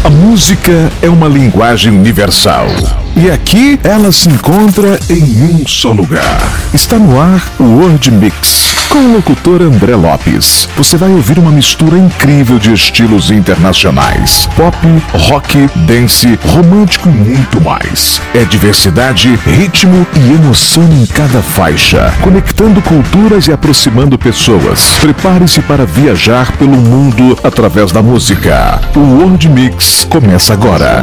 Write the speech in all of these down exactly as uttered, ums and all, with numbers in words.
A música é uma linguagem universal. E aqui ela se encontra em um só lugar. Está no ar o World Mix, com o locutor André Lopes. Você vai ouvir uma mistura incrível de estilos internacionais: pop, rock, dance, romântico e muito mais. É diversidade, ritmo e emoção em cada faixa, conectando culturas e aproximando pessoas. Prepare-se para viajar pelo mundo através da música. O World Mix começa agora.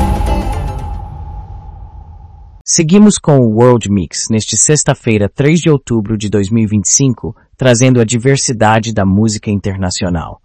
Seguimos com o World Mix neste sexta-feira, três de outubro de dois mil e vinte e cinco, trazendo a diversidade da música internacional.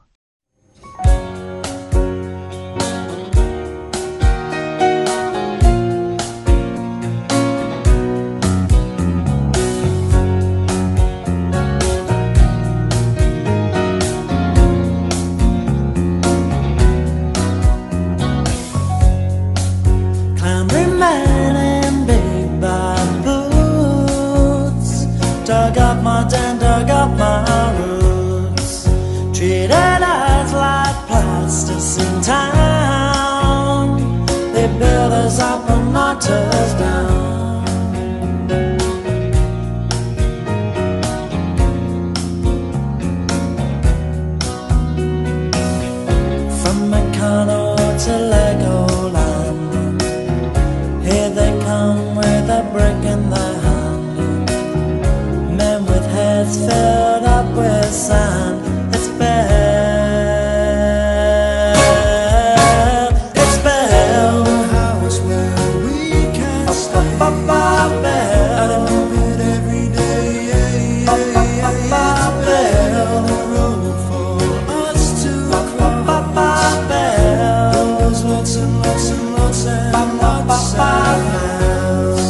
Dug up my den, dug up my roots. Treated us like plasticine town. They built us up and knocked us down. From Meccano to Legoland, here they come with a brick in their hand. Heads filled up with sand. It's Belle, it's Belle. The house where we can stay. Belle, and move it every day. It's Belle, the road for us to cross. Belle, there's lots and lots and lots and lots of bells.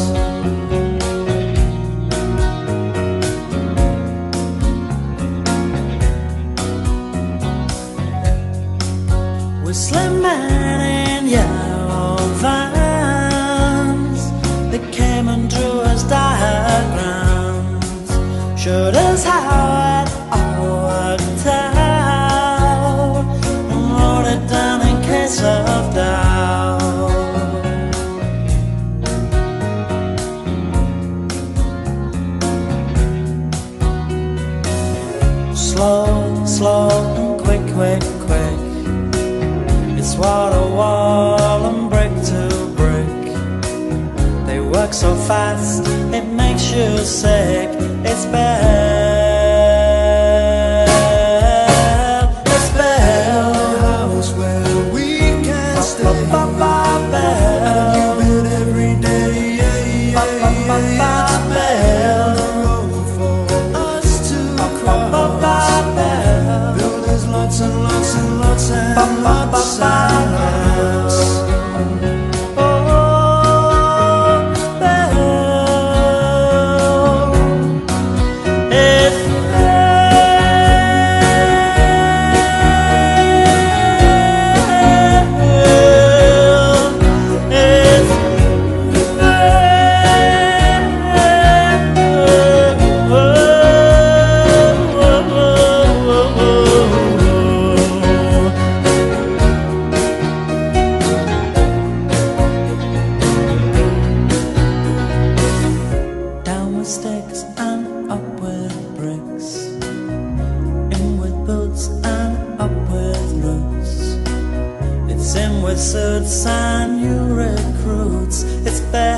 Slim man in yellow vans, they came and drew us diagrams, showed us how it all worked out, and wrote it down in case of doubt. Slow, slow and quick, quick, quick. It's wall to wall and brick to brick. They work so fast, it makes you sick. It's Belle, it's Belle. The house where we can stay. Belle, and you bid every day. It's Belle, the road for us to cross. Builders lots and lots and lots and lots of house. Oh, Belle, it's sticks and up with bricks, in with boots and up with roots. It's in with suits and new recruits. It's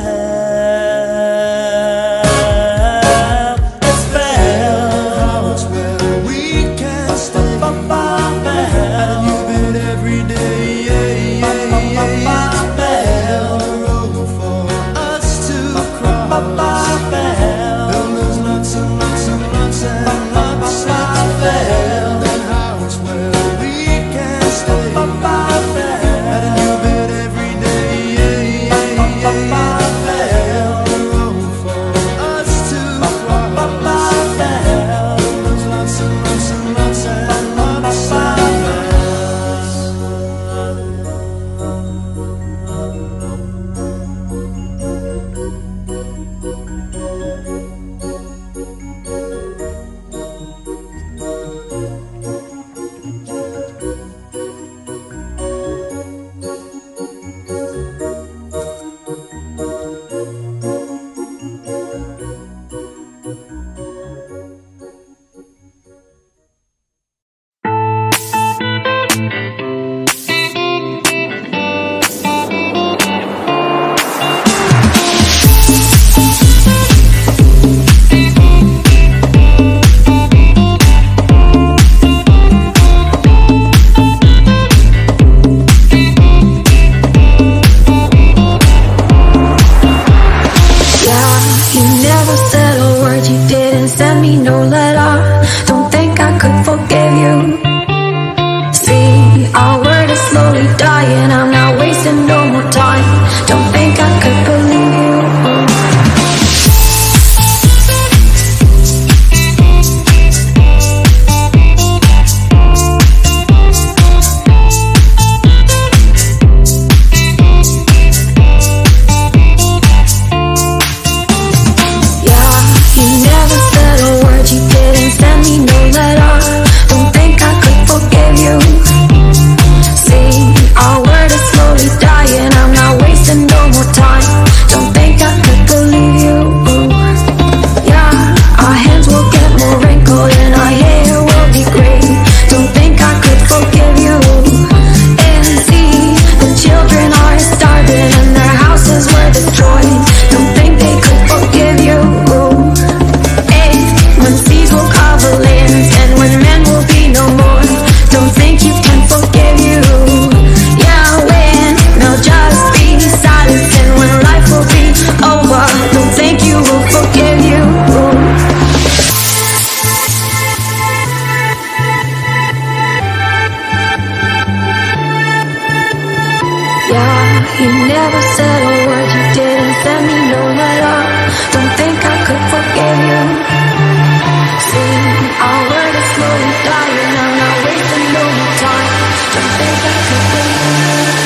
Belle, it's Belle. The house where we can stay. And you bid every day. It's Belle, the road for us to cross. Builders lots and lots and lots and lots of Belle. The house where we can stay. And you bid every day. Belle, the Yeah, you never said a word, you didn't send me no letter. Don't think I could forgive you. See, our word is slowly dying, I'm not wasting no more time. Don't think I could forgive you.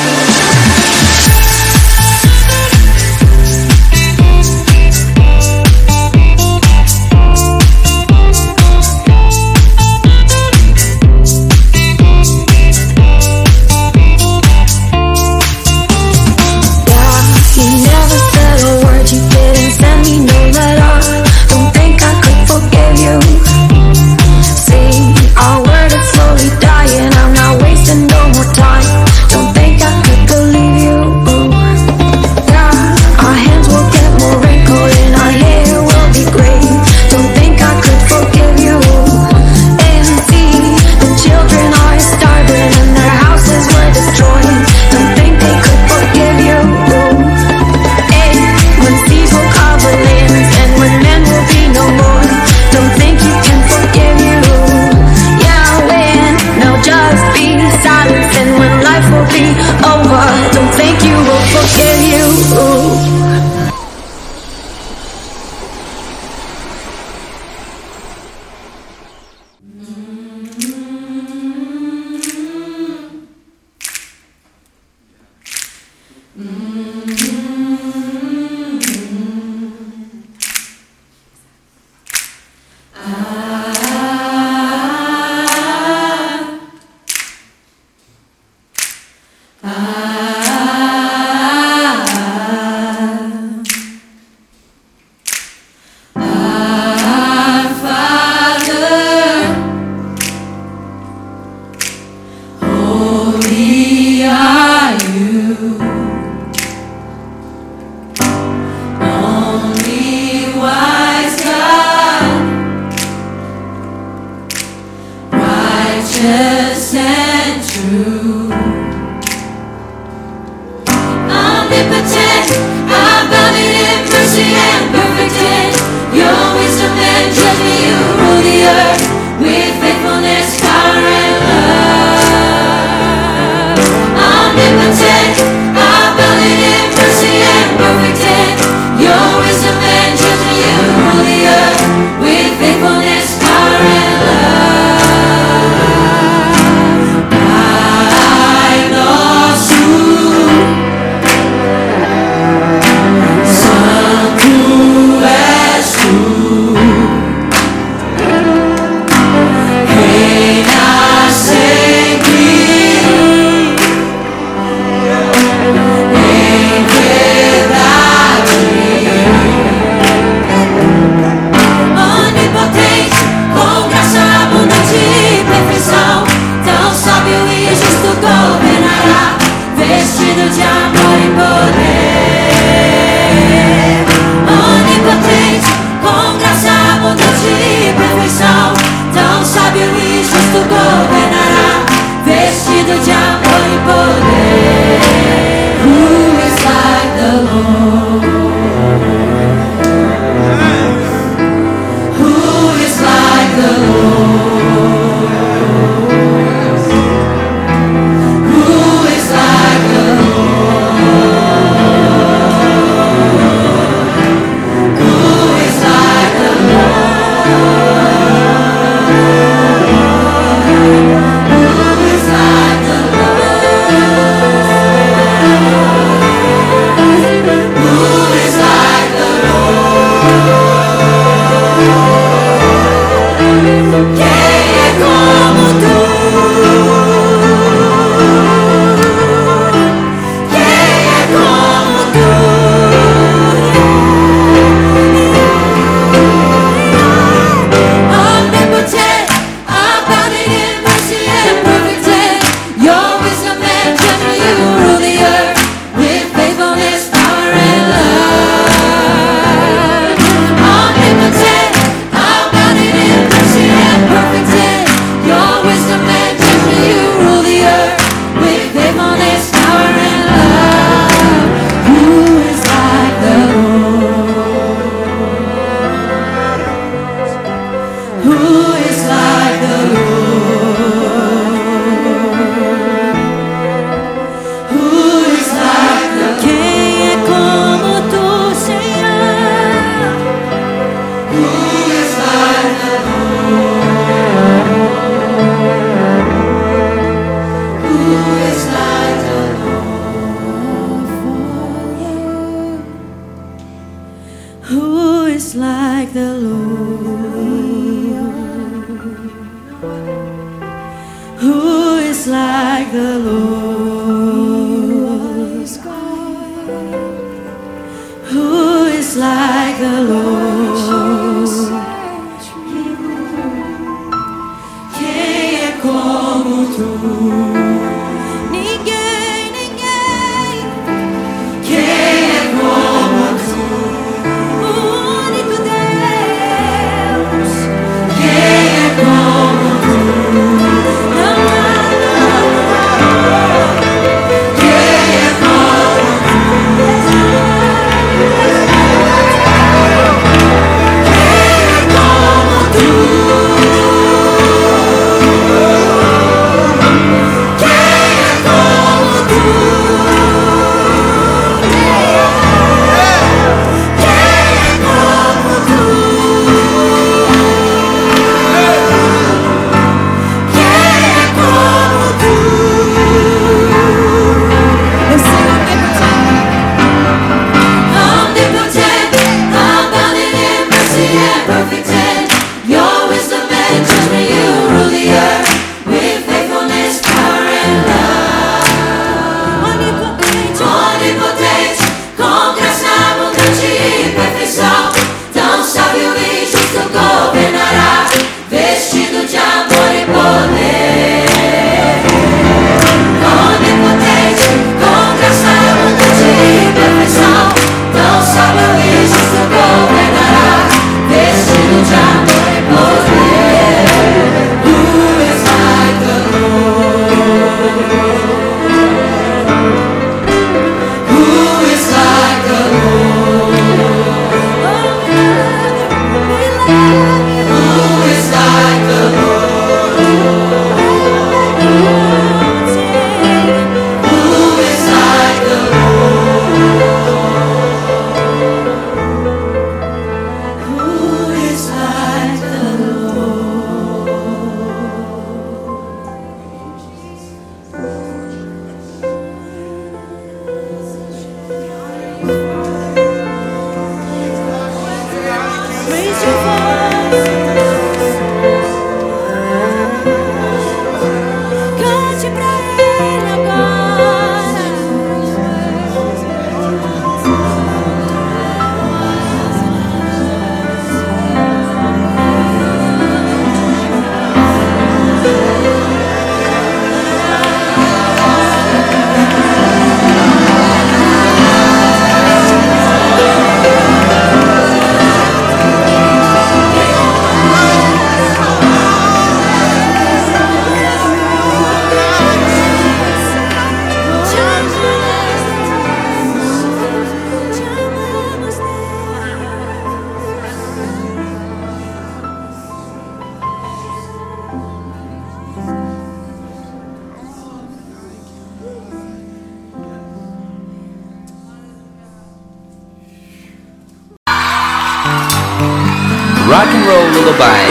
Lullaby.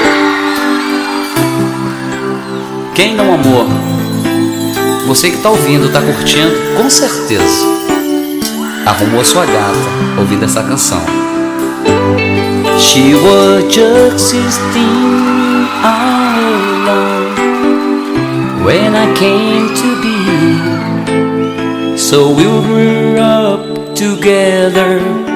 Quem não amou? Você que tá ouvindo, tá curtindo, com certeza arrumou sua gata ouvindo essa canção. She was just sixteen all alone when I came to be. So we grew up together,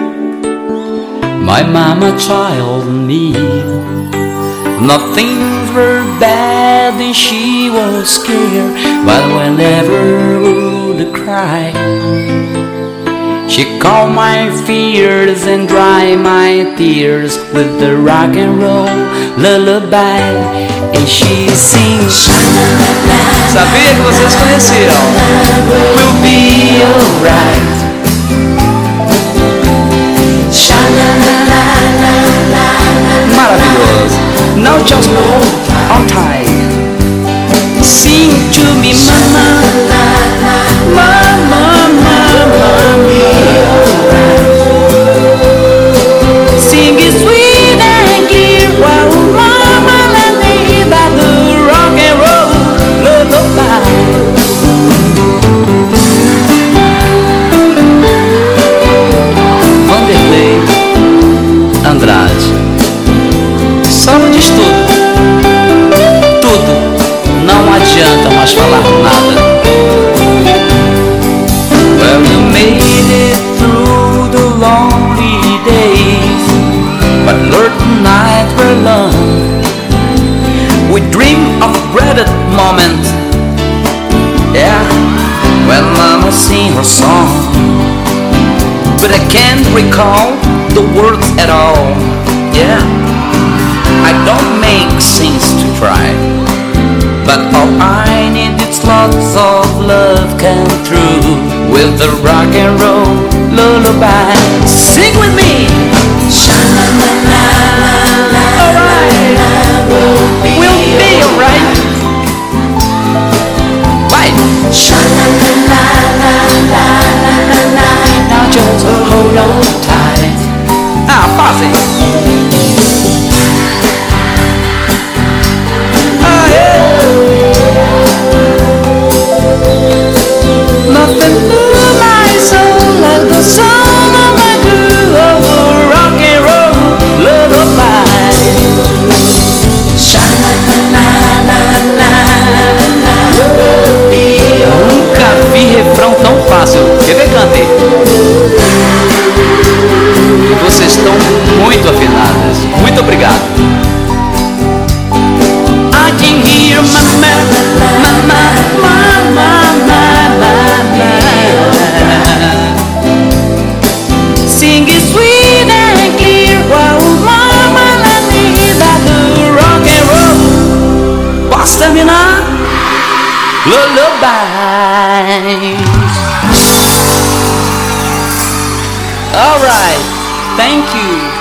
my mama, child, and me. Nothing were bad and she was scared, but whenever would cry, she calmed my fears and dried my tears with the rock and roll lullaby. And she sings. Sabia que vocês conheciam? We'll be alright. Maravilhoso. Now just hold on tight. Sing to me, mama, mama, mama, sing it sweet and clear while mama let me by the rock and roll lullaby. Vanderlei Andrade. Solo diz tudo, tudo, não adianta mais falar nada. Well, you made it through the lonely days, but Lord, the nights were long. We dream of a great moment, yeah, when Mama sing her song. But I can't recall the words at all, yeah. I don't make things to try, but all I need is lots of love come through with the rock and roll lullaby. Sing with me. Alright, we'll be alright. Bye. Now just hold on tight. Ah, fácil. Nothing moved my soul like the song of my groove of a rock and roll lullaby. Nunca vi refrão tão fácil. Quer ver, cante? E vocês estão muito afinadas. Muito obrigado. I can hear mama, mama, mama, mama, sing it sweet and clear while mama let me by the rock and roll. Posso terminar? Lullaby. All right, thank you.